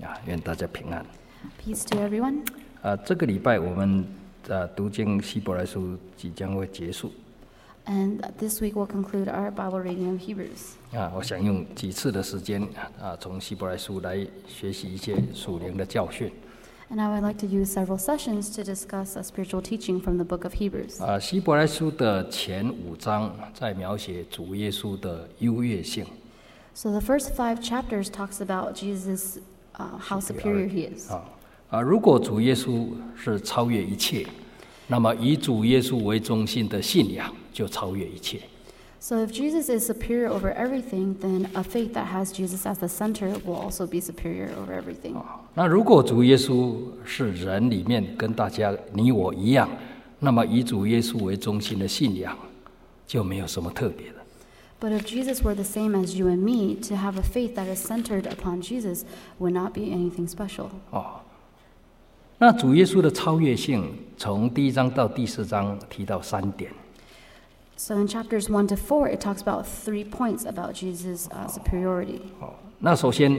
愿大家平安。 Peace to everyone. 这个礼拜我们读经希伯来书即将会结束。 And this week we'll conclude our Bible reading of Hebrews. 我想用几次的时间从希伯来书来学习一些属灵的教训。 And I would like to use several sessions to discuss a spiritual teaching from the book of Hebrews. 希伯来书的前5章在描写主耶稣的优越性。 So the first 5 chapters talks about Jesus, how superior he is. 如果主耶稣是超越一切，那么以主耶稣为中心的信仰就超越一切。 So if Jesus is superior over everything, then a faith that has Jesus as the center will also be superior over everything. 那如果主耶稣是人里面跟大家你我一样，那么以主耶稣为中心的信仰就没有什么特别的。 But if Jesus were the same as you and me, to have a faith that is centered upon Jesus would not be anything special. 那主耶稣的超越性，从第1章到第4章提到3点。 So in chapters 1 to 4, it talks about 3 points about Jesus' superiority. 那首先，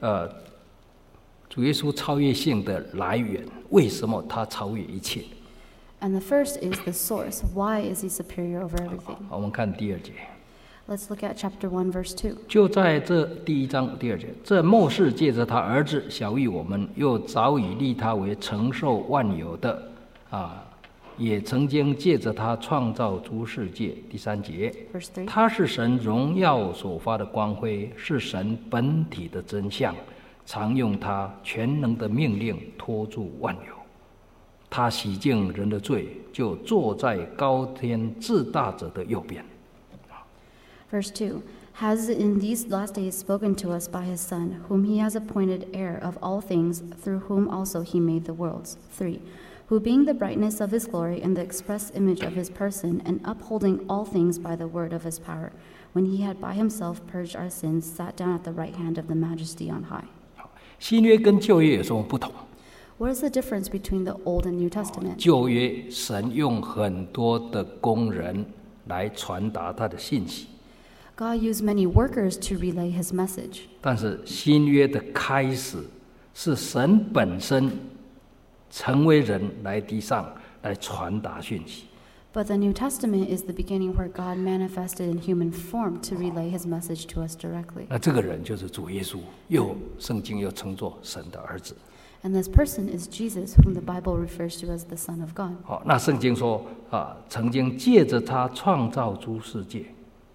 主耶稣超越性的来源，为什么他超越一切？ And the first is the source. Why is he superior over everything? 我们看第2节。 Let's look at chapter 1, verse 2. 就在这第1章第2节，这末世借着他儿子晓谕我们，又早已立他为承受万有的，也曾经借着他创造诸世界。第3节， Verse 3. 他是神荣耀所发的光辉，是神本体的真相，常用他全能的命令托住万有。他洗净人的罪，就坐在高天至大者的右边。 Verse 2. Has in these last days spoken to us by his Son, whom he has appointed heir of all things, through whom also he made the worlds. 3. Who being the brightness of his glory and the express image of his person, and upholding all things by the word of his power, when he had by himself purged our sins, sat down at the right hand of the majesty on high. 新约跟旧约有什么不同？ What is the difference between the Old and New Testament? 旧约神用很多的工人来传达他的信息， God used many workers to relay his message. 但是新约的开始是神本身成为人来地上来传达讯息。 But the New Testament is the beginning where God manifested in human form to relay his message to us directly. 那这个人就是主耶稣，圣经又称作神的儿子。 And this person is Jesus, whom the Bible refers to as the Son of God. 那圣经说曾经借着他创造诸世界。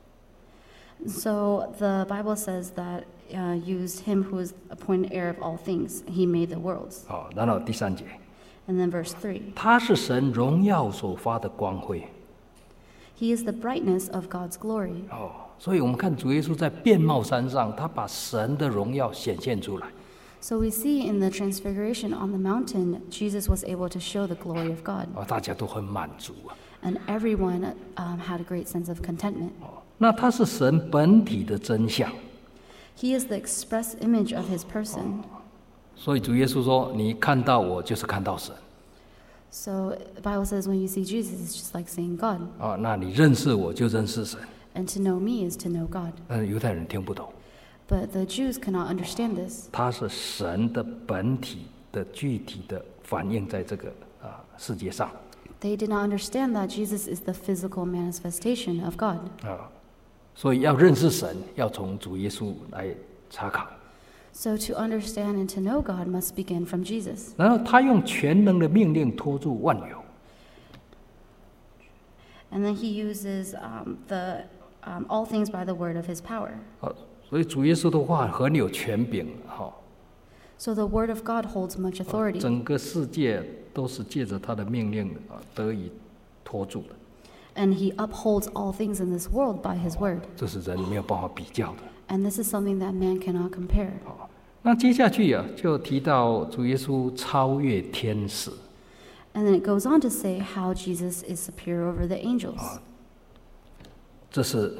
So the Bible says that used him who is appointed heir of all things, he made the worlds. 然后第3节， And then verse 3. 他是神荣耀所发的光辉。 He is the brightness of God's glory. 所以我们看主耶稣在变貌山上，他把神的荣耀显现出来。 So we see in the transfiguration on the mountain, Jesus was able to show the glory of God. 大家都很满足。 And everyone had a great sense of contentment. 那他是神本体的真相。 He is the express image of his person. 所以主耶稣说：“你看到我，就是看到神。” So the Bible says when you see Jesus, it's just like seeing God. 那你认识我，就认识神。 And to know me is to know God. 但是犹太人听不懂。 But the Jews cannot understand this. 他是神的本体的具体的反映在这个世界上。 They did not understand that Jesus is the physical manifestation of God. 所以要认识神，要从主耶稣来查考。 So to understand and to know God must begin from Jesus. 然后他用全能的命令托住万有。 And then he uses all things by the word of his power. 所以主耶稣的话很有权柄。 So the word of God holds much authority. 整个世界都是借着他的命令得以托住的。 And he upholds all things in this world by his word. 这是人没有办法比较的。 And this is something that man cannot compare. 那接下去就提到主耶稣超越天使。 And then it goes on to say how Jesus is superior over the angels. 这是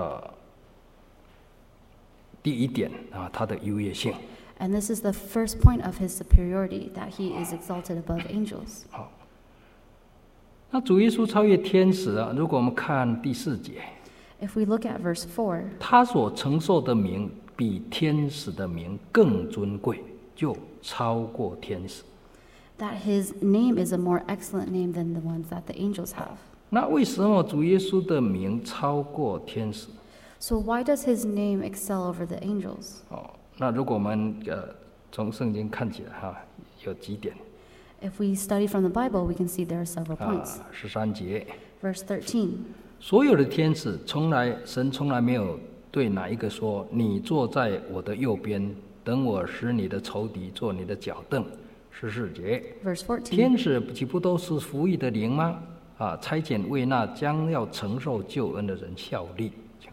第1点他的优越性。 And this is the first point of his superiority, that he is exalted above angels. 那主耶稣超越天使如果我们看第4节， If we look at verse 4, 他所承受的名比天使的名更尊贵， 就超过天使。 that his name is a more excellent name than the ones that the angels have. 那为什么主耶稣的名超过天使？ So why does his name excel over the angels? 那如果我们从圣经看起来有几点。 If we study from the Bible, we can see there are several points. 13节， Verse 13. 所有的天使神从来没有对哪一个说：“你坐在我的右边，等我使你的仇敌做你的脚凳。” 14节， Verse 14. 天使岂不都是服役的灵吗？差遣为那将要承受救恩的人效力。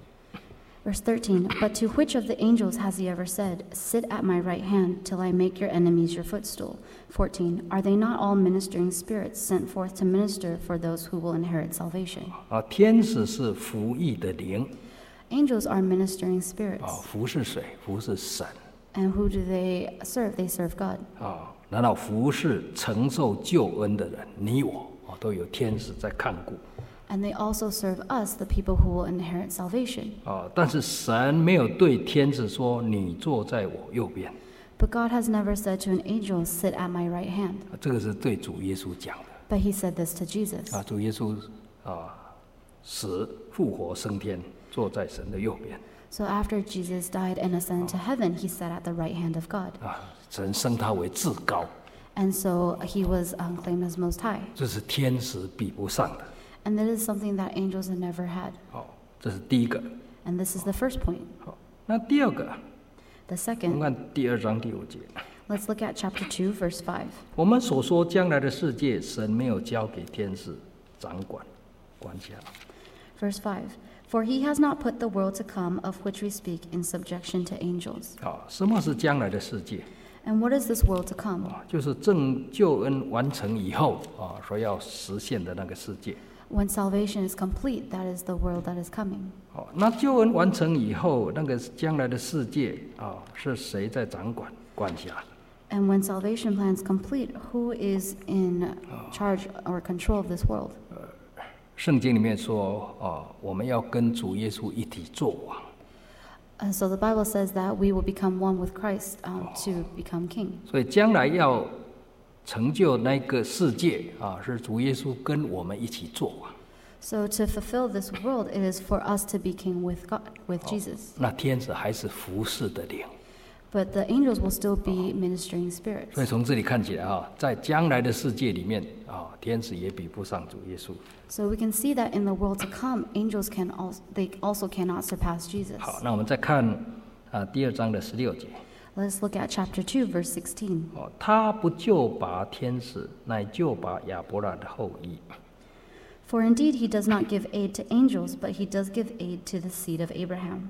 Verse 13. But to which of the angels has he ever said, Sit at my right hand till I make your enemies your footstool? 14. Are they not all ministering spirits sent forth to minister for those who will inherit salvation? 天使是服役的灵。 Angels are ministering spirits. 服侍谁？服侍神。 And who do they serve? They serve God. 然后服侍承受救恩的人，你我都有天使在看顾。 And they also serve us, the people who will inherit salvation. 但是神没有对天使说：“你坐在我右边。” But God has never said to an angel, Sit at my right hand. 这个是对主耶稣讲的。 But he said this to Jesus. 主耶稣死复活升天，坐在神的右边。 So after Jesus died and ascended to heaven, he sat at the right hand of God. 神升他为至高， And so he was claimed as Most High. 这是天使比不上的。 And that is something that angels have never had. 这是第一个。 And this is the first point. 那第二个， The 我 second, 们看第2章第5节。 let's look at chapter 2, verse 5. 我们所说将来的世界，神没有交给天使掌管辖。 Verse 5. For he has not put the world to come of which we speak in subjection to angels. 什么是将来的世界？ And what is this world to come? 就是正救恩完成以后所要实现的那个世界。 When salvation is complete, that is the world that is coming. 那救恩完成以后，那个将来的世界是谁在掌管辖？ And when salvation plan is complete, who is in charge or control of this world? 圣经里面说，我们要跟主耶稣一起作王。 So the Bible says that we will become one with Christ to become king. 所以将来要成就那个世界是主耶稣跟我们一起作王。 So to fulfill this world, it is for us to be king with God, with Jesus. 那天使还是服侍的灵。 But the angels will still be ministering spirits. 所以从这里看起来在将来的世界里面天使也比不上主耶稣。 So we can see that in the world to come, angels they also cannot surpass Jesus. 好，那我们再看第2章的16节。 Let's look at chapter 2, verse 16. 他不就拔天使，乃就拔亚伯拉的后裔。 For indeed he does not give aid to angels, but he does give aid to the seed of Abraham.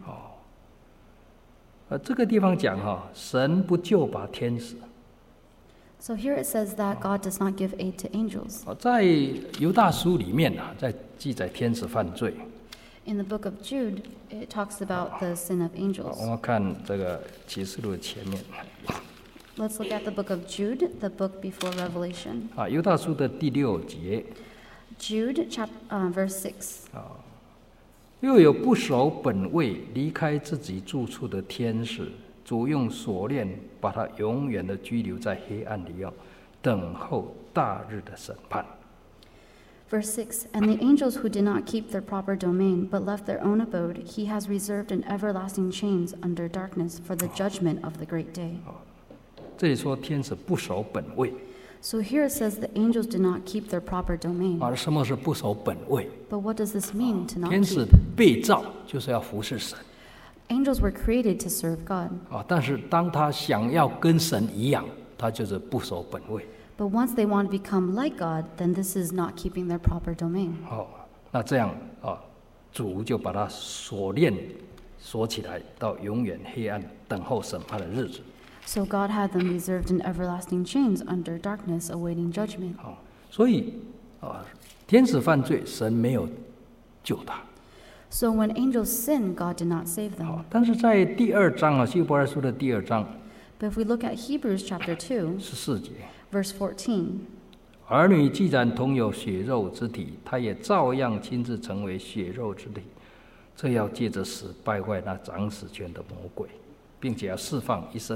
这个地方讲神不就拔天使。 So here it says that God does not give aid to angels. 在犹大书里面在记载天使犯罪。 In the book of Jude, it talks about the sin of angels. 我们看这个启示录的前面。 Let's look at the book of Jude, the book before Revelation. 犹大书的第6节。 Jude, verse 6. 又有不守本位、离开自己住处的天使，主用锁链把他永远的拘留在黑暗里等候大日的审判。 Verse 6. And the angels who did not keep their proper domain, but left their own abode, he has reserved in everlasting chains under darkness for the judgment of the great day. 这里说天使不守本位。 So here it says the angels did not keep their proper domain. 什么是不守本位？ But what does this mean to not 天使 keep? 被造就是要服侍神。 Angels were created to serve God. 但是当他想要跟神一样，他就是不守本位。 But once they want to become like God, then this is not keeping their proper domain. 那这样主就把他锁起来，到永远黑暗等候审判的日子。 So God had them reserved in everlasting chains under darkness, awaiting judgment. 所以天使犯罪，神没有救他。 So when angels sin, God did not save them. 但是在第2章希伯来书的第2章 But if we look at Hebrews chapter 2, 14节， verse 14, 儿女既然同有血肉之体，他也照样亲自成为血肉之体，这要借着死败坏那掌死权的魔鬼，并且要释放一生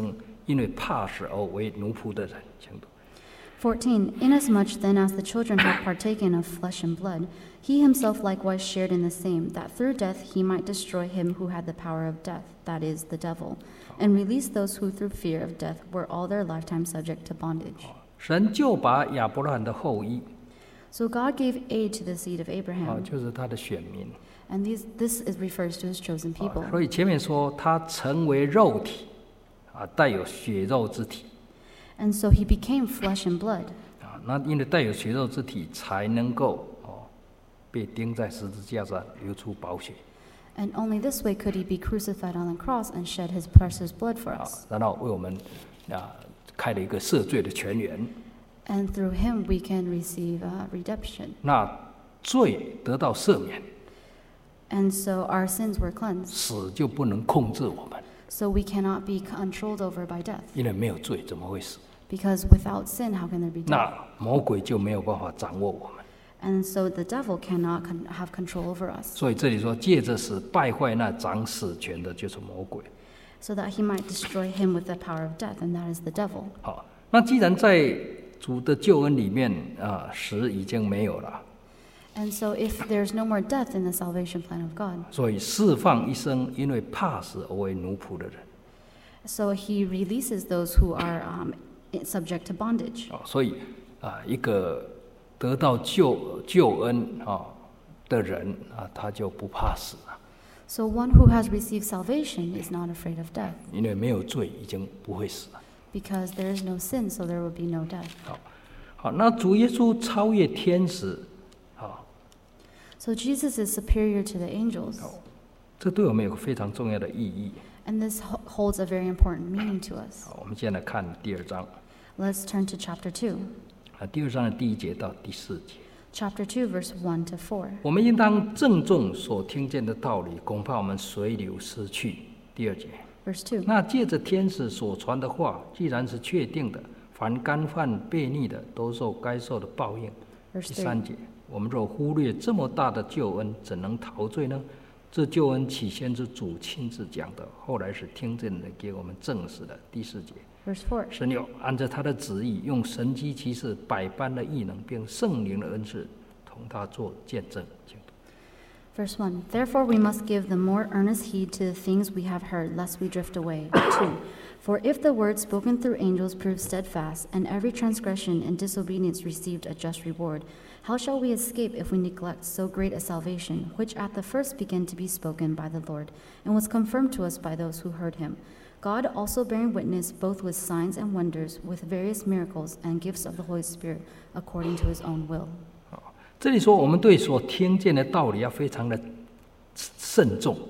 因为怕死而为奴仆的人。请读。 14. Inasmuch then as the children have partaken of flesh and blood, he himself likewise shared in the same, that through death he might destroy him who had the power of death, that is, the devil, and release those who through fear of death were all their lifetime subject to bondage. 神就把亚伯拉罕的后裔， So God gave aid to the seed of Abraham, 就是他的选民。 and this refers to his chosen people. 所以前面说他成为肉体，带有血肉之体。 And so he became flesh and blood. 那因为带有血肉之体，才能够被钉在十字架上，流出宝血。 And only this way could he be crucified on the cross and shed his precious blood for us. 然后为我们开了一个赦罪的泉源。 And through him we can receive redemption. 那罪得到赦免， And so our sins were cleansed. 死就不能控制我们， So we cannot be controlled over by death. 因为没有罪怎么会死？ Because without sin, how can there be death? 那魔鬼就没有办法掌握我们。 And so the devil cannot have control over us. 所以这里说，借着死败坏那掌死权的，就是魔鬼。 So that he might destroy him with the power of death, and that is the devil. 好，那既然在主的救恩里面死已经没有了， And so if there's no more death in the salvation plan of God, 所以释放一生因为怕死而为奴仆的人。 so he releases those who are subject to bondage. 所以一个得到救恩的人他就不怕死了， So one who has received salvation is not afraid of death, 因为没有罪已经不会死了。 because there is no sin, so there will be no death. 好，那主耶稣超越天使， So Jesus is superior to the angels, 这对我们有非常重要的意义。 and this holds a very important meaning to us. 好，我们现在看第二章， Let's turn to chapter 2. 第二章的第1节到第4节。 Chapter 2, verse 1 to 4. 我们应当郑重所听见的道理，恐怕我们随流失去。第2节， Verse 2. 那借着天使所传的话，既然是确定的，凡干犯悖逆的，都受该受的报应。 Verse 第 3. 3节，我们若忽略这么大的救恩，怎能陶醉呢？这救恩起先是主亲自讲的，后来是听见的给我们证实的。第4节， Verse 4. 神有按照他的旨意，用神迹奇事、百般的异能，并圣灵的恩赐，同他做见证。请读。 Verse 1. Therefore we must give the more earnest heed to the things we have heard, lest we drift away. 2. For if the word spoken through angels proved steadfast, and every transgression and disobedience received a just reward, how shall we escape if we neglect so great a salvation, which at the first began to be spoken by the Lord, and was confirmed to us by those who heard him? God also bearing witness both with signs and wonders, with various miracles and gifts of the Holy Spirit, according to his own will. 这里说，我们对所听见的道理要非常的慎重。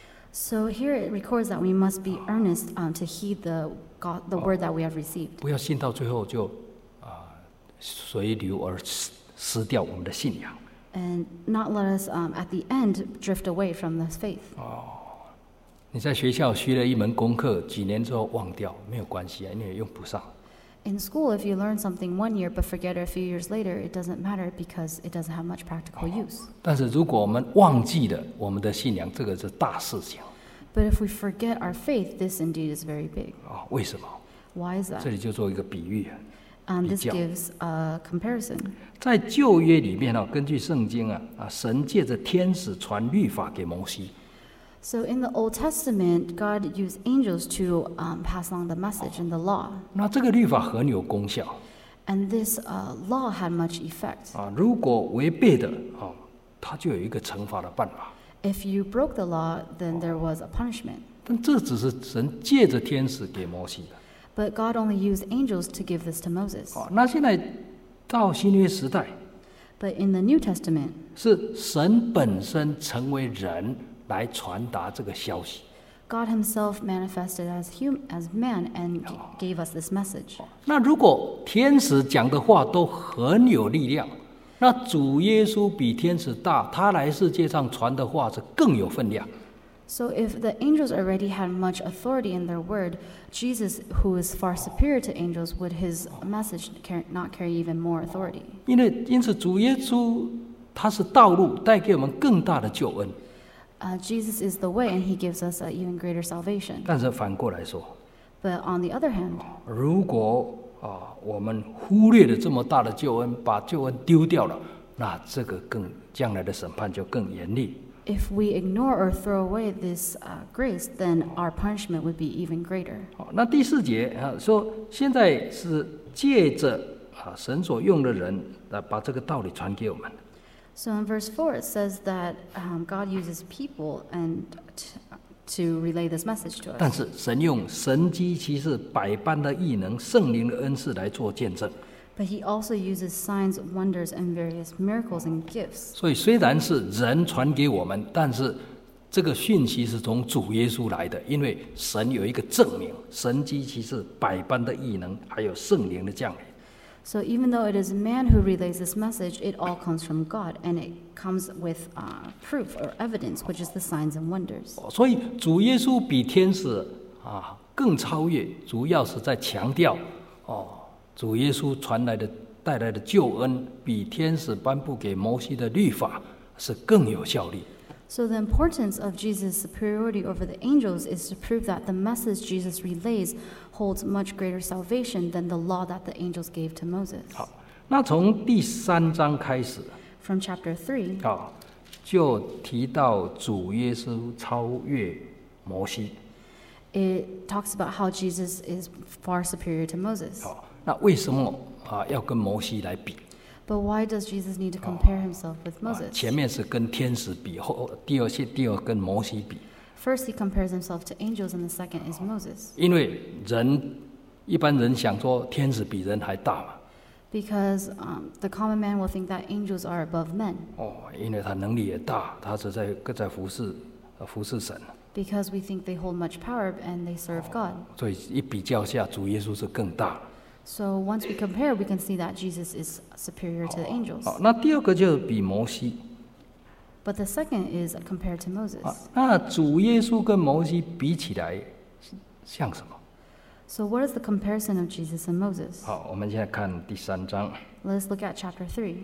So here it records that we must be earnest to heed the word that we have received, 不要信到最后就随流而失掉我们的信仰。 and not let us at the end drift away from this faith. 你在学校学了一门功课，几年之后忘掉没有关系，因为用不上。 In school, if you learn something one year but forget it a few years later, it doesn't matter because it doesn't have much practical use. 但是如果我们忘记了我们的信仰，这个是大事情。 But if we forget our faith, this indeed is very big. 为什么？ Why is 这 that? 里就做一个比喻。 This 比较。 gives a comparison. 在旧约里面根据圣经神借着天使传律法给摩西。 So in the Old Testament, God used angels to pass along the message and the law. 那这个律法很有功效。 And this law had much effect. 如果违背的他就有一个惩罚的办法。 If you broke the law, then there was a punishment. 但这只是神借着天使给摩西的。 But God only used angels to give this to Moses. 那现在到新约时代， But in the New Testament, 是神本身成为人来传达这个消息。 God himself manifested as man and gave us this message. 那如果天使讲的话都很有力量，那主耶稣比天使大，他来世界上传的话是更有分量。 So if the angels already had much authority in their word, Jesus, who is far superior to angels, would his message not carry even more authority? 因此主耶稣他是道路，带给我们更大的救恩。 Jesus is the way, and he gives us an even greater salvation. 但是反过来说， But on the other hand, 如果我们忽略了这么大的救恩，把救恩丢掉了，那这个将来的审判就更严厉。 if we ignore or throw away this grace, then our punishment would be even greater. 那第4节说，现在是借着神所用的人把这个道理传给我们。 So in verse 4 it says that God uses people and to relay this message to 但 us. 是神用神机骑士百般的异能、圣灵的恩赐来做见证。 But he also uses signs, wonders, and various miracles and gifts. 所以虽然是人传给我们，但是这个讯息是从主耶稣来的，因为神有一个证明，神机骑士百般的异能，还有圣灵的降临。 So even though it is man who relays this message, it all comes from God, and it comes with proof or evidence, which is the signs and wonders. 所以主耶稣比天使更超越，主要是在强调主耶稣带来的救恩，比天使颁布给摩西的律法是更有效力。 So the importance of Jesus' superiority over the angels is to prove that the message Jesus relays holds much greater salvation than the law that the angels gave to Moses. 好，那从第3章开始 From chapter 3, 就提到主耶稣超越摩西。 it talks about how Jesus is far superior to Moses. 好，那为什么要跟摩西来比？ But why does Jesus need to compare himself with Moses? 前面是跟天使比，第二跟摩西比。 First, he compares himself to angels, and the second is Moses. 因为一般人想说天使比人还大嘛。 Because the common man will think that angels are above men. 因为他能力也大，他是在服侍神。 Because we think they hold much power and they serve God. 所以一比较下，主耶稣是更大。 So once we compare, we can see that Jesus is superior to the angels. 好，那第二个就是比摩西。 But the second is compared to Moses. 那主耶稣跟摩西比起来像什么？ So what is the comparison of Jesus and Moses? 好，我们现在看第3章。 Let's look at chapter 3.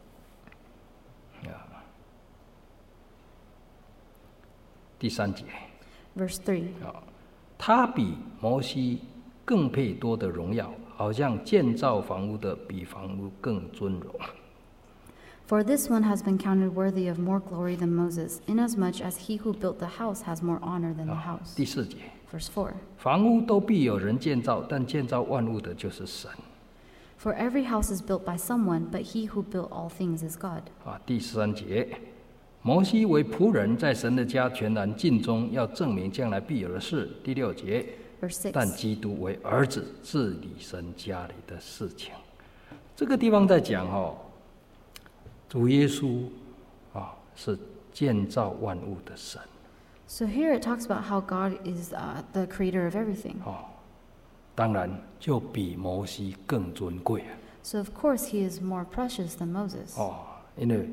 第3节。 Verse 3. 他比摩西更配多的荣耀，好像建造房屋的比房屋更尊荣。 For this one has been counted worthy of more glory than Moses, inasmuch as he who built the house has more honor than the house. 第4节， Verse 4. 房屋都必有人建造，但建造万物的就是神。 For every house is built by someone, but he who built all things is God. 第3节，摩西为仆人，在神的家全然尽忠，要证明将来必有的事。第6节， Verse 但 6. 基督为儿子，治理神家里的事情。这个地方在讲主耶稣是建造万物的神。 So here it talks about how God is the creator of everything. 当然就比摩西更尊贵。 So of course he is more precious than Moses. 因为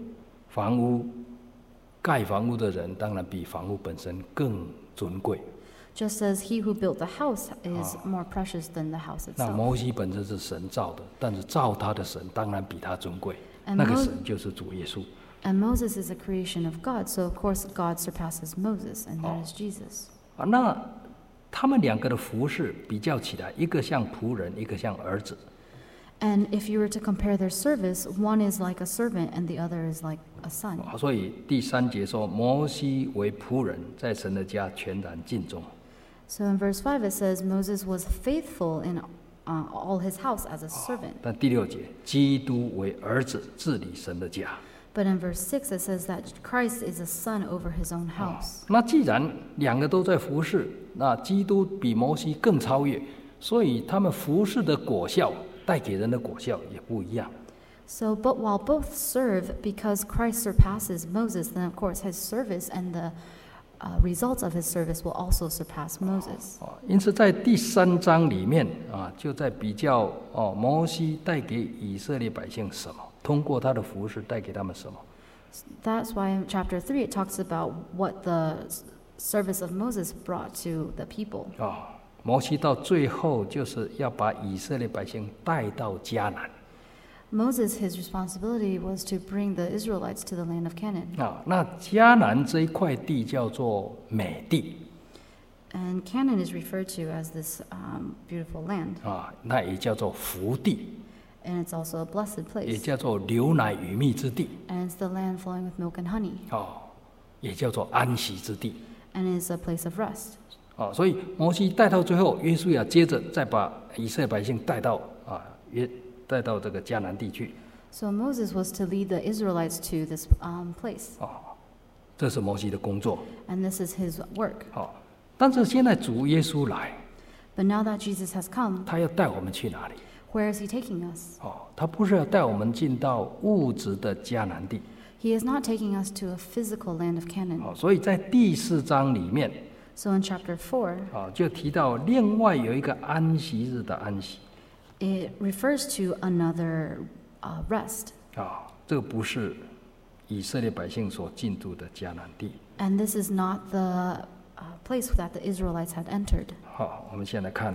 盖房屋的人当然比房屋本身更尊贵。 Just as he who built the house is more precious than the house 那 itself. 摩西本身是神造的，但是造他的神当然比他尊贵。 And 那个神就是主耶稣。 And Moses is a creation of God, so of course God surpasses Moses, and that is Jesus. 那他们2个的服事比较起来，一个像仆人，一个像儿子。 And if you were to compare their service, one is like a servant and the other is like a son. 所以第3节说，摩西为仆人，在神的家全然尽忠。 So in verse 5 it says Moses was faithful in all his house as a servant. 但第6节，基督为儿子，治理神的家。 But in verse 6 it says that Christ is a son over his own house. 那既然2个都在服侍，那基督比摩西更超越，所以他们服侍的果效带给人的果效也不一样。 So, but while both serve, because Christ surpasses Moses, then of course his service and the results of his service will also surpass Moses. 因此在第3章里面就在比较摩西带给以色列百姓什么，通过他的服侍带给他们什么。 That's why in chapter 3 it talks about what the service of Moses brought to the people. 摩西到最后就是要把以色列百姓带到迦南。 Moses, his responsibility was to bring the Israelites to the land of Canaan. 那迦南这一块地叫做美地。 And Canaan is referred to as this beautiful land, 那也叫做福地， and it's also a blessed 也 place. 叫做流奶与蜜之地， And it's the land flowing with milk and honey, 也叫做安息之地。 and it's a place of rest. 所以摩西带到最后，约书亚接着再把以色列百姓带到这个迦南地去。 So Moses was to lead the Israelites to this place, 这是摩西的工作。 and this is his work. 但是现在主耶稣来， But now that Jesus has come, 他要带我们去哪里？ where is he taking us? 他不是要带我们进到物质的迦南地。 He is not taking us to a physical land of Canaan. 所以在第4章里面， So in chapter 4, 就提到另外有一个安息日的安息。 it refers to another rest. 这个不是以色列百姓所进入的迦南地。 And this is not the place that the Israelites had entered. 好，我们先来看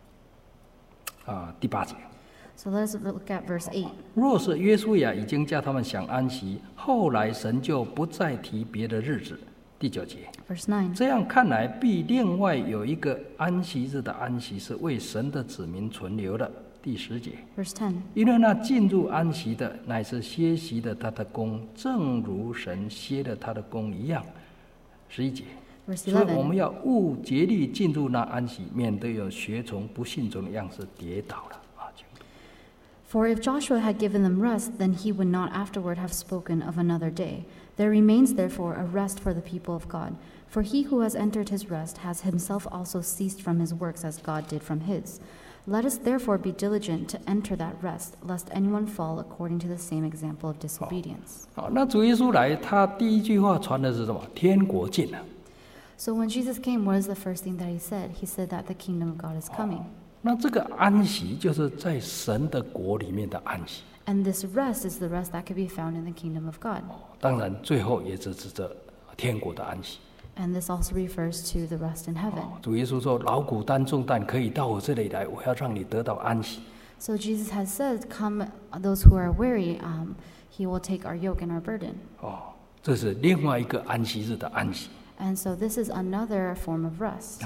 第8节。 So let us look at verse 8. 若是约书亚已经叫他们享安息，后来神就不再提别的日子。第9节， Verse 9. 这样看来，必另外有一个安息日的安息是为神的子民存留的。第10节， Verse 10. 因为那进入安息的，乃是歇息的他的工，正如神歇了他的工一样。11节， Verse 所以我 11. 们要务竭力进入那安息，免得有学从不信从的样式跌倒了。 For if Joshua had given them rest, then he would not afterward have spoken of another day. There remains therefore a rest for the people of God. For he who has entered his rest has himself also ceased from his works as God did from his. Let us therefore be diligent to enter that rest, lest anyone fall according to the same example of disobedience. 那主耶稣来，他第一句话传的是什么？天国近了。 So when Jesus came, what is the first thing that he said? He said that the kingdom of God is coming. 那这个安息就是在神的国里面的安息。 And this rest is the rest that could be found in the kingdom of God. 当然，最后也是指着天国的安息。 And this also refers to the rest in heaven. 主耶稣说：“劳苦担重担可以到我这里来，我要让你得到安息。” So Jesus has said, "Come, those who are weary, He will take our yoke and our burden." 这是另外一个安息日的安息。 And so this is another form of rest.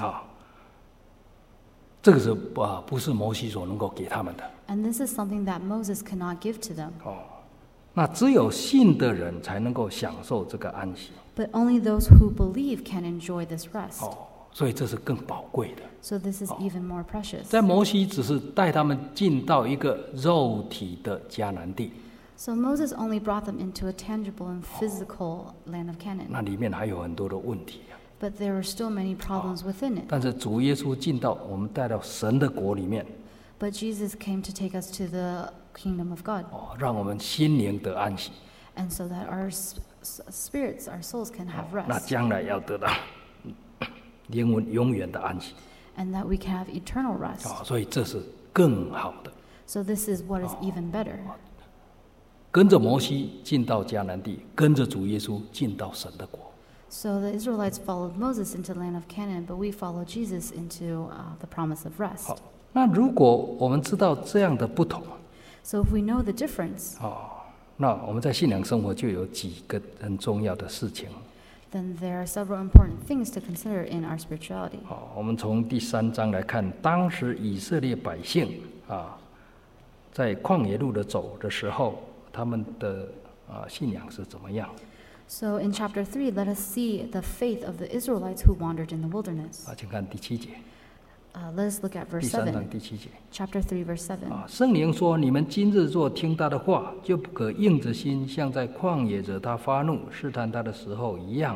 这个是不是摩西所能够给他们的？ And this is something that Moses cannot give to them. 那只有信的人才能够享受这个安息。 But only those who believe can enjoy this rest. 所以这是更宝贵的。 So this is even more precious. 在摩西只是带他们进到一个肉体的迦南地， So Moses only brought them into a tangible and physical land of Canaan. 那里面还有很多的问题。 But there were still many problems within it. 但是主耶稣进到我们带到神的国里面， But Jesus came to take us to the kingdom of God. 让我们心灵得安息。 And so that our spirits, our souls can have 那 rest. 将来要得到灵魂永远的安息。 And that we can have eternal rest. 所以这是更好的。 So this is what is even better. 跟着摩西进到迦南地，跟着主耶稣进到神的国。 So the Israelites followed Moses into the land of Canaan, but we follow Jesus into the promise of rest. 那如果我们知道这样的不同， So if we know the difference, 那我们在信仰生活就有几个很重要的事情。 then there are several important things to consider in our spirituality. 我们从第3章来看，当时以色列百姓在旷野路的走的时候，他们的信仰是怎么样？ So in chapter 3, let us see the faith of the Israelites who wandered in the wilderness. 请看第7节， Let us look at 第 verse 3章 7. 第7节。 Chapter 3, verse 7. 圣灵说：“你们今日若听他的话，就不可硬着心，像在旷野惹他发怒、试探他的时候一样。”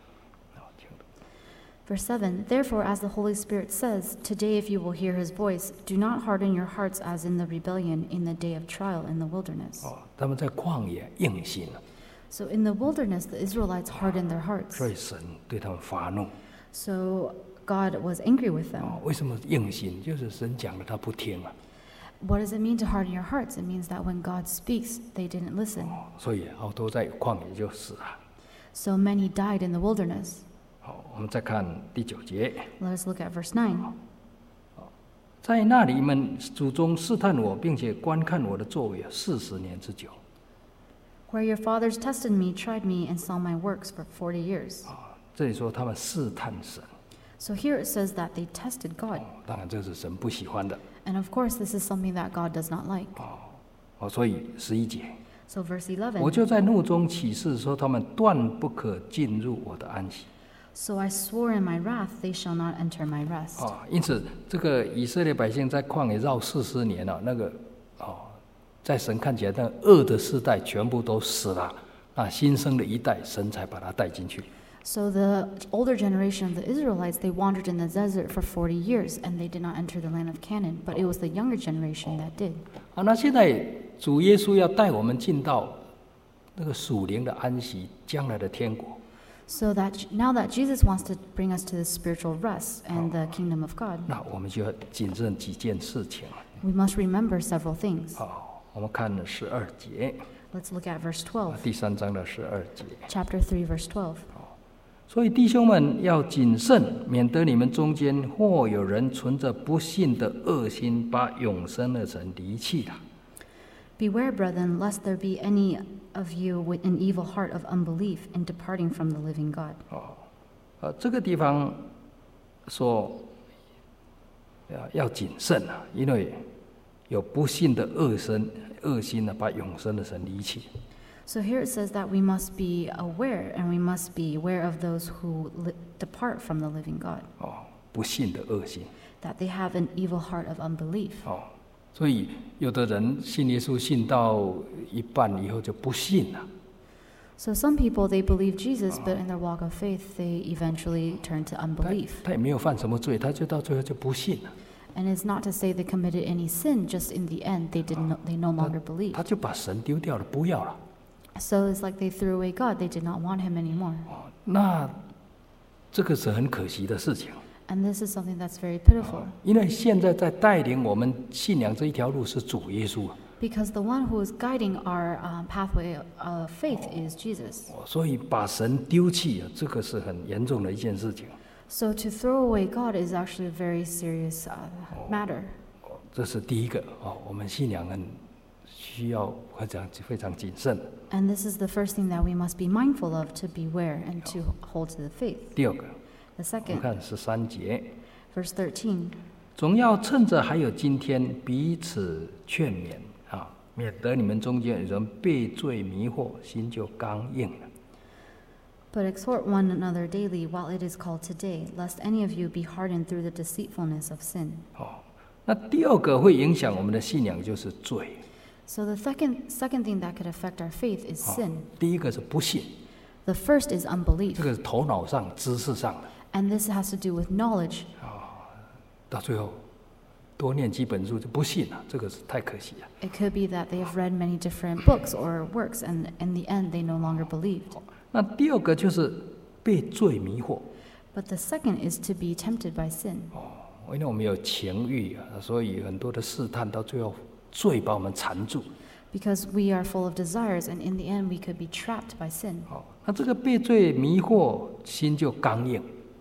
Verse 7, Therefore, as the Holy Spirit says, Today if you will hear his voice, do not harden your hearts as in the rebellion in the day of trial in the wilderness. 他们在旷野硬心了， So in the wilderness, the Israelites hardened their hearts. 所以神对他们发怒。 So God was angry with them. 为什么硬心？就是神讲了他不听啊， What does it mean to harden your hearts? It means that when God speaks, they didn't listen. 所以好多在旷野就死了。 So many died in the wilderness. 好，我们再看第9节， Let us look at verse 9. 在那里你们祖宗试探我，并且观看我的作为40年之久。 Where your fathers tested me, tried me, and saw my works for 40 years. 这里说他们试探神， So here it says that they tested God. 当然这是神不喜欢的。 And of course, this is something that God does not like. 所以11节， So verse 我 11. 就在怒中起誓说，他们断不可进入我的安息。 So I swore in my wrath, they shall not enter my rest. 因此这个以色列百姓在旷野绕40年了，在神看起来，那恶的世代全部都死了，那新生的一代，神才把他带进去。 So the older generation of the Israelites, they wandered in the desert for 40 years, and they did not enter the land of Canaan. But it was the younger generation that did. 那现在主耶稣要带我们进到那个属灵的安息，将来的天国。 So that now that Jesus wants to bring us to the spiritual rest and the kingdom of God, 那我们就要谨慎几件事情。 we must remember several things. 我们看12节， Let's look at verse 12, 第3章的12节。 chapter 3, verse 12. 所以弟兄们要谨慎，免得你们中间或有人存着不信的恶心，把永生的神离弃了。 Beware, brethren, lest there be any of you with an evil heart of unbelief in departing from the living God. 这个地方说要谨慎啊，因为有不信的恶心呢，把永生的神离弃。 So here it says that we must be aware, and we must be aware of those who depart from the living God, 不信的恶心。 that they have an evil heart of unbelief. 所以有的人信耶稣信到一半以后就不信了。 So some people, they believe Jesus, but in their walk of faith, they eventually turn to unbelief. 他也没有犯什么罪，他就到最后就不信了。 And it's not to say they committed any sin, just in the end, they no longer believe. 他就把神丢掉了，不要了。 So it's like they threw away God, they did not want him anymore. 那这个是很可惜的事情。 And this is something that's very pitiful. 因为现在在带领我们信仰这一条路是主耶稣， Because the one who is guiding our pathway of faith is Jesus. 所以把神丢弃这个是很严重的一件事情。 So to throw away God is actually a very serious matter. 这是第一个我们信仰很需要非常谨慎。 And this is the first thing that we must be mindful of, to beware and to hold to the faith. 第二个， The 我们 second, 看13节， verse 13. 总要趁着还有今天彼此劝勉免得你们中间有人被罪迷惑，心就刚硬了。 But exhort one another daily while it is called today, lest any of you be hardened through the deceitfulness of sin. 那第二个会影响我们的信仰就是罪。 So the second thing that could affect our faith is sin. 第一个是不信， The first is unbelief, 这个是头脑上、知识上的， and this has to do with knowledge. 到最后多念几本书就不信了，这个是太可惜了。 It could be that they have read many different books or works, and in the end, they no longer believed. 那第二个就是被罪迷惑， But the second is to be tempted by sin. 因为我们有情欲所以很多的试探到最后罪把我们缠住。 Because we are full of desires, and in the end, we could be trapped by sin. 那这个被罪迷惑，心就刚硬。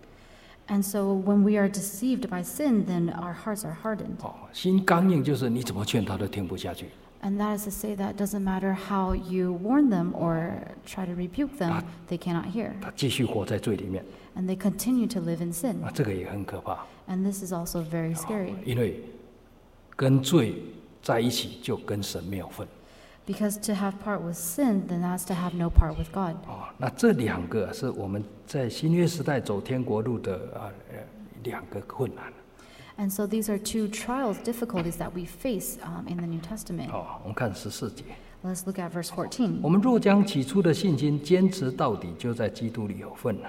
And so when we are deceived by sin, then our hearts are hardened. 心刚硬就是你怎么劝他都听不下去。 And that is to say that it doesn't matter how you warn them or try to rebuke them, they cannot hear. 他继续活在罪里面， And they continue to live in sin. 这个也很可怕。 And this is also very scary. 因为跟罪在一起就跟神没有份。 Because to have part with sin, then that's to have no part with God. 那这两个是我们在新约时代走天国路的两个困难。 And so these are two trials, difficulties that we face in the New Testament. 我们看14节， Let's look at verse 14. 我们若将起初的信心坚持到底，就在基督里有份了。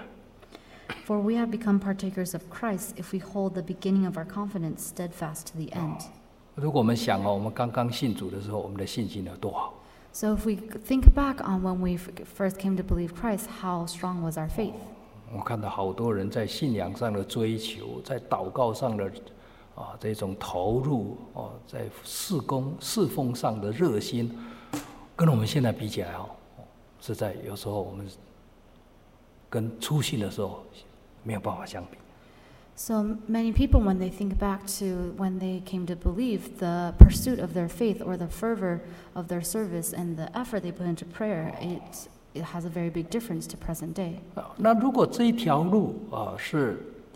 For we have become partakers of Christ if we hold the beginning of our confidence steadfast to the end. 如果我们想我们刚刚信主的时候，我们的信心有多好？ So if we think back on when we first came to believe Christ, how strong was our faith? 我看到好多人在信仰上的追求，在祷告上的这种投入在侍奉上的热心，跟我们现在比起来实在有时候我们跟初信的时候没有办法相比。 So many people, when they think back to when they came to believe, the pursuit of their faith or the fervor of their service and the effort they put into prayer, it has a very big difference to present day. 那如果这一条路是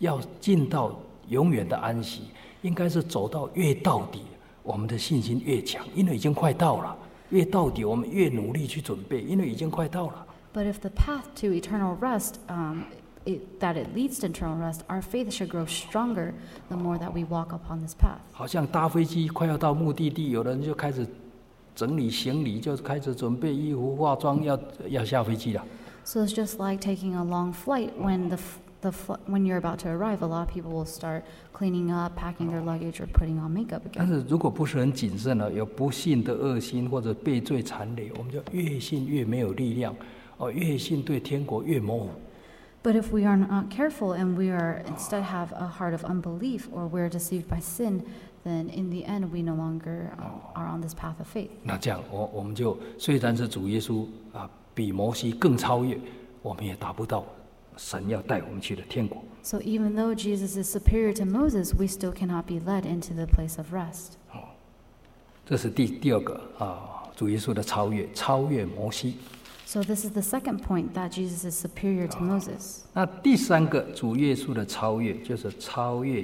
要进到永远的安息，应该是走到越到底，我们的信心越强，因为已经快到了。越到底，我们越努力去准备，因为已经快到了。 But if the path to eternal rest, that it leads to eternal rest, our faith should grow stronger the more that we walk upon this path. 好像搭飞机快要到目的地，有人就开始整理行李，就开始准备衣服、化妆，要下飞机了。 So it's just like taking a long flight. When you're about to arrive, a lot of people will start cleaning up, packing their luggage, or putting on makeup 但 again. 是如果不是很谨慎呢，有不信的恶心或者背罪缠累，我们就越信越没有力量，越信对天国越模糊。 But if we are not careful and we are instead have a heart of unbelief, or we're deceived by sin, then in the end we no longer are on this path of faith. 那这样，我们就虽然是主耶稣比摩西更超越，我们也达不到神要带我们去的天国。 So even though Jesus is superior to Moses, we still cannot be led into the place of rest. 这是第二个主耶稣的超越摩西。 So this is the second point, that Jesus is superior to Moses. 那第三个主耶稣的超越，就是超越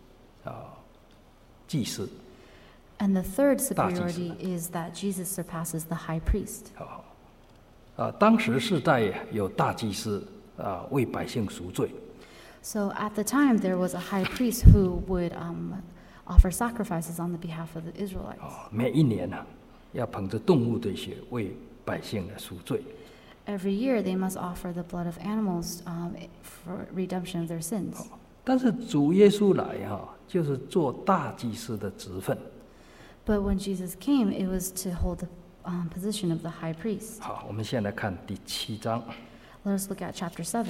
祭司。 And the third superiority is that Jesus surpasses the high priest. 当时世代有大祭司为百姓赎罪。 So at the time there was a high priest who would offer sacrifices on the behalf of the Israelites. 每一年要捧着动物的血为百姓的赎罪。 Every year they must offer the blood of animals for redemption of their sins. 但是主耶稣来就是做大祭司的职分。 But when Jesus came, it was to hold the position of the high priest. 好，我们现在来看第7章。 Let us look at chapter 7.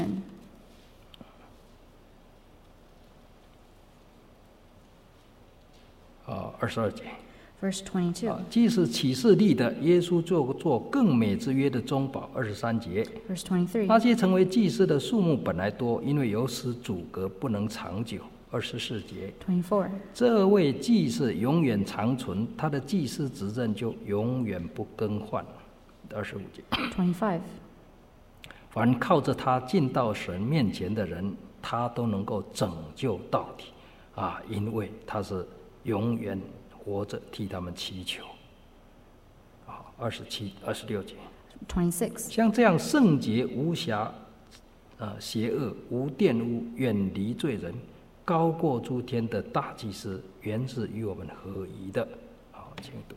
22节。 Verse 22. 既是启示立的，耶稣做更美之约的中保。23节。 Verse 23. 那些成为祭司的数目本来多，因为有使阻隔不能长久。24节。 24. 这位祭司永远长存，他的祭司执政就永远不更换。25节。 25. 凡靠着他进到神面前的人，他都能够拯救到底因为他是永远活着替他们祈求。26节。 26. 像这样圣洁无瑕邪恶无玷污远离罪人高过诸天的大祭司，原是与我们合宜的。好，请读。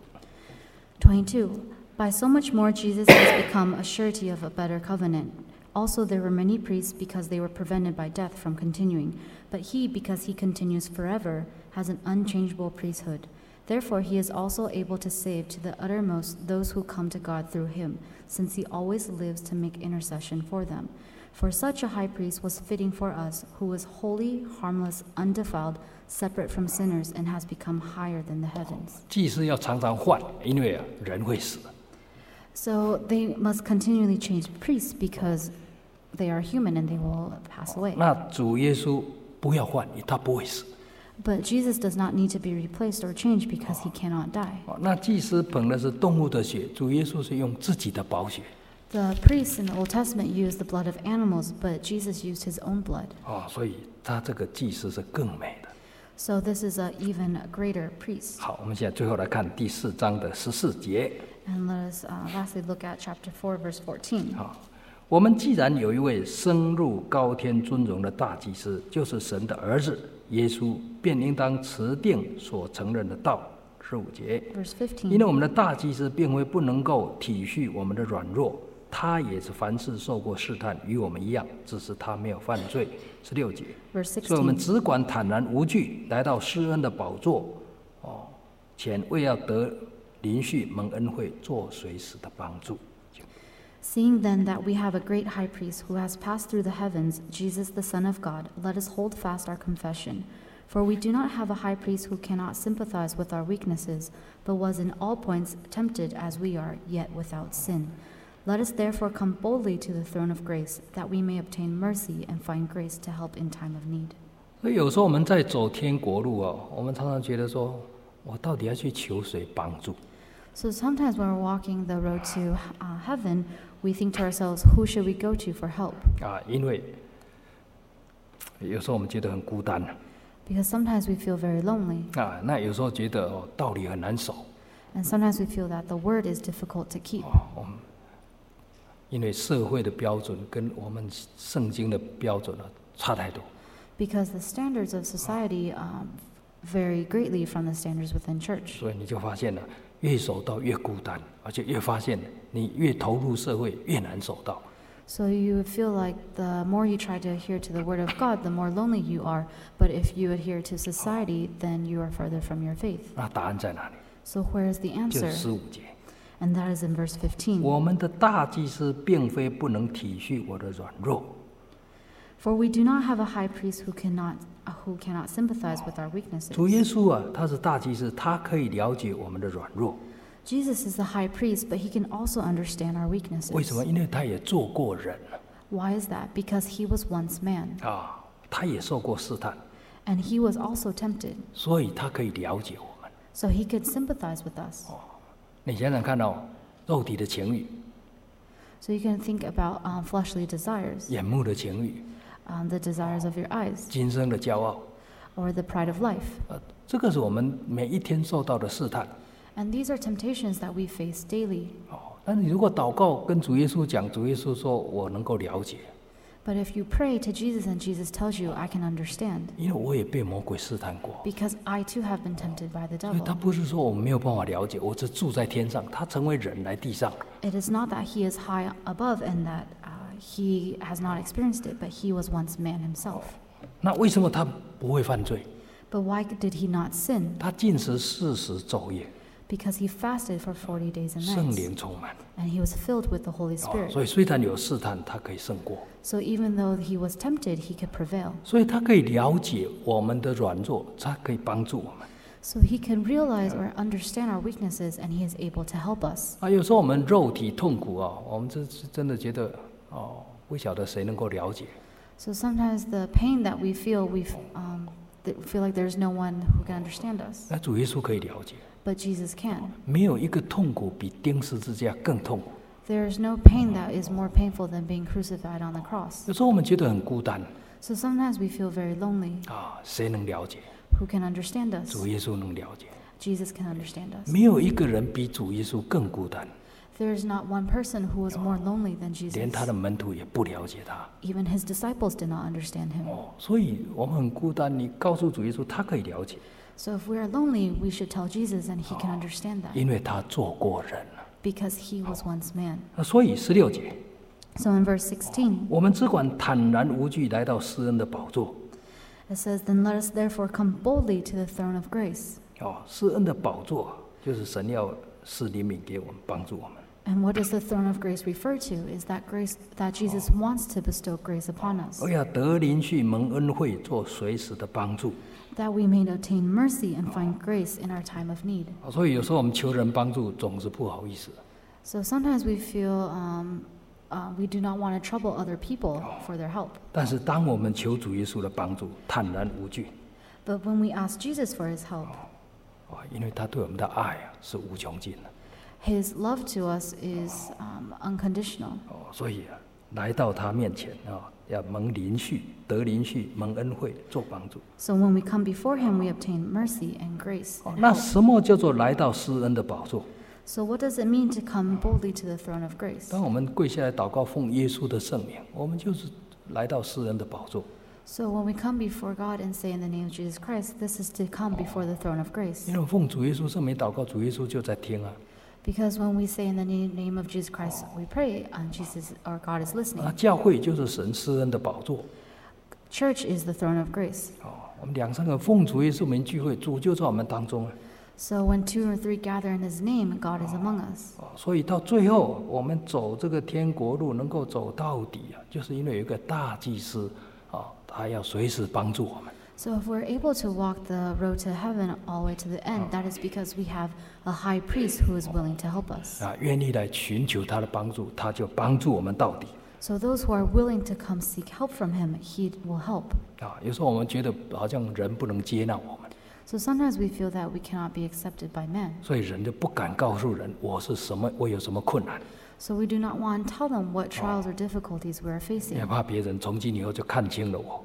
22. By so much more Jesus has become a surety of a better covenant. Also there were many priests because they were prevented by death from continuing, but he, because he continues forever, has an unchangeable priesthood. Therefore he is also able to save to the uttermost those who come to God through him, since he always lives to make intercession for them. For such a high priest was fitting for us, who was holy, harmless, undefiled, separate from sinners, and has become higher than the heavens. 祭司要常常换，因为人会死。 So they must continually change priests because they are human and they will pass away. 那主耶稣不要换，他不会死。 But Jesus does not need to be replaced or changed because he cannot die. 那祭司捧的是动物的血，主耶稣是用自己的宝血。 The priests in the Old Testament used the blood of animals, but Jesus used his own blood. 所以他这个祭司是更美的。 So this is an even greater priest. 好，我们现在最后来看第4章的14节。 And let us lastly look at chapter 4, verse 14. 好，我们既然有一位升入高天尊荣的大祭司，就是神的儿子耶稣，便应当持定所承认的道。15节。 Verse 因为 15. 我们的大祭司并非不能够体恤我们的软弱，他也是凡事受过试探，与我们一样，只是他没有犯罪。16节。 Verse 所以我们 16. 只管坦然无惧，来到施恩的宝座前，为要得临续蒙恩惠，做随时的帮助。 Seeing then that we have a great high priest who has passed through the heavens, Jesus the Son of God, let us hold fast our confession. For we do not have a high priest who cannot sympathize with our weaknesses, but was in all points tempted as we are, yet without sin. Let us therefore come boldly to the throne of grace, that we may obtain mercy and find grace to help in time of need. 所以有时候我们在走天国路我们常常觉得说，我到底要去求谁帮助？ So sometimes when we're walking the road to heaven, we think to ourselves, who should we go to for help? 因为有时候我们觉得很孤单 Because sometimes we feel very lonely, 啊，那有时候觉得道理很难守 and sometimes we feel that the word is difficult to keep. 因为社会的标准跟我们圣经的标准差太多。 Because the standards of society vary greatly from the standards within church. 所以你就发现了，越守道越孤单，而且越发现你越投入社会越难守道。 So you would feel like the more you try to adhere to the word of God, the more lonely you are. But if you adhere to society, then you are further from your faith. 那答案在哪里？ So where is the 就 answer? 是15节。 And that is in verse 15. 我们的大祭司并非不能体恤我的软弱， For we do not have a high priest who cannot sympathize with our 主 weaknesses. 耶稣啊，他是大祭司，他可以了解我们的软弱。 Jesus is the high priest, but he can also understand our 为什么？ weaknesses. 因为他也做过人 Why is that? Because he was once man, 啊，他也受过试探， and he was also tempted. 所以他可以了解我们。 So he could sympathize with us. 你想想看肉体的情欲、 So you can think about fleshly desires, 眼目的情欲、 the desires of your eyes, 今生的骄傲， or the pride of life. 这个是我们每一天受到的试探。 And these are temptations that we face daily. 但你如果祷告跟主耶稣讲，主耶稣说我能够了解， But if you pray to Jesus and Jesus tells you, I can understand, 因为我也被魔鬼试探过。 because I too have been tempted by the 所以他 devil. 不是说我们没有办法了解，我只住在天上，他成为人来地上。 It is not that he is high above and that he has not experienced it, but he was once man himself. 那为什么他不会犯罪？ But why did he not sin? 他禁食40昼夜， Because he fasted for 40 days and 圣 nights, 灵充满。 and he was filled with the Holy 所 Spirit. 以虽然有试探，他可以胜过。 So even though he was tempted, he could prevail. 所以他可以了解我们的软弱，他可以帮助我们。 So he can realize or understand our weaknesses, and he is able to help us. 有时候我们肉体痛苦我们这是真的觉得不晓得谁能够了解。 So sometimes the pain that we feel, we feel like there's no one who can understand us. 那主耶稣可以了解， But Jesus can. 没有一个痛苦比钉十字架更痛苦。 There is no pain that is more painful than being crucified on the cross. 有时候我们觉得很孤单 So sometimes we feel very lonely. 谁能了解？ Who can understand us? 主耶稣能了解。 Jesus can understand us. 没有一个人比主耶稣更孤单， There is not one person who was more lonely than 连 Jesus. 他的门徒也不了解他。 Even his disciples did not understand him. 所以我们很孤单，你告诉主耶稣，他可以了解， So if we are lonely, we should tell Jesus and he can understand that 因为他做过人了。 because he was once man. 所以16节， So in verse 16, 我们只管坦然无惧来到施恩的宝座。 it says, Then let us therefore come boldly to the throne of grace. 施恩的宝座就是神要赐怜悯给我们，帮助我们。 And what does the throne of grace refer to? Is that grace that Jesus wants to bestow grace upon us, 要得连续蒙恩惠，做随时的帮助。 that we may obtain mercy and find grace in our time of need. 所以有时候我们求人帮助，总是不好意思。 So sometimes we feel we do not want to trouble other people for their help. 但是当我们求主耶稣的帮助，坦然无惧， But when we ask Jesus for his help, 因为他对我们的爱是无穷尽的。 his love to us is unconditional. 所以来到他面前要蒙连续，得连续，蒙恩惠，做帮助。 So when we come before him, we obtain mercy and grace. And 那 help. 什么叫做来到施恩的宝座？ So what does it mean to come boldly to the throne of grace? 当我们跪下来祷告，奉耶稣的圣名，我们就是来到施恩的宝座。 So when we come before God and say in the name of Jesus Christ, this is to come before the throne of grace. 因为奉主耶稣圣名祷告，主耶稣就在听啊。 Because when we say in the name of Jesus Christ, we pray, and Jesus, our God, is listening. 教会就是神施恩的宝座。 Church is the throne of grace. 我们2、3个奉主耶稣名聚会，主就在我们当中。 So when 2 or 3 gather in his name, God is among us. 所以到最后，我们走这个天国路能够走到底就是因为有一个大祭司他要随时帮助我们。 So if we're able to walk the road to heaven all the way to the end, that is because we have a high priest who is willing to help us. 愿意来寻求他的帮助，他就帮助我们到底。 So those who are willing to come seek help from him, he will help. 有时候我们觉得好像人不能接纳我们， So sometimes we feel that we cannot be accepted by men. 所以人就不敢告诉人我是什么，我有什么困难， So we do not want to tell them what trials or difficulties we are 也 facing, 怕别人从今以后就看清了我。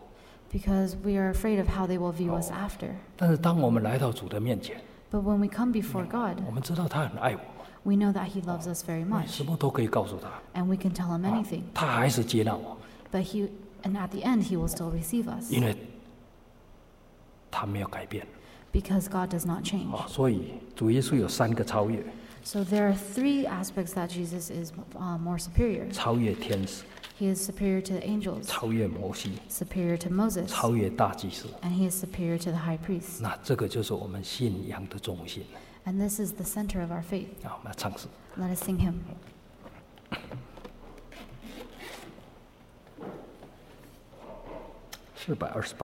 because we are afraid of how they will view us after. 但是当我们来到主的面前， But when we come before God, 我们知道他很爱我们， we know that He loves us very much, 什么都可以告诉他， and we can tell Him anything. 他还是接纳我们， And at the end, He will still receive us 因为他没有改变。 because God does not change. 所以主耶稣有3个超越： So there are 3 aspects that Jesus is more superior. 超越天使， He is superior to the angels, 超越摩西， superior to Moses, 超越大祭司。 and He is superior to the high priest. 那这个就是我们信仰的中心。 And this is the center of our faith. 我们来唱诗。 Let us sing Him. 428。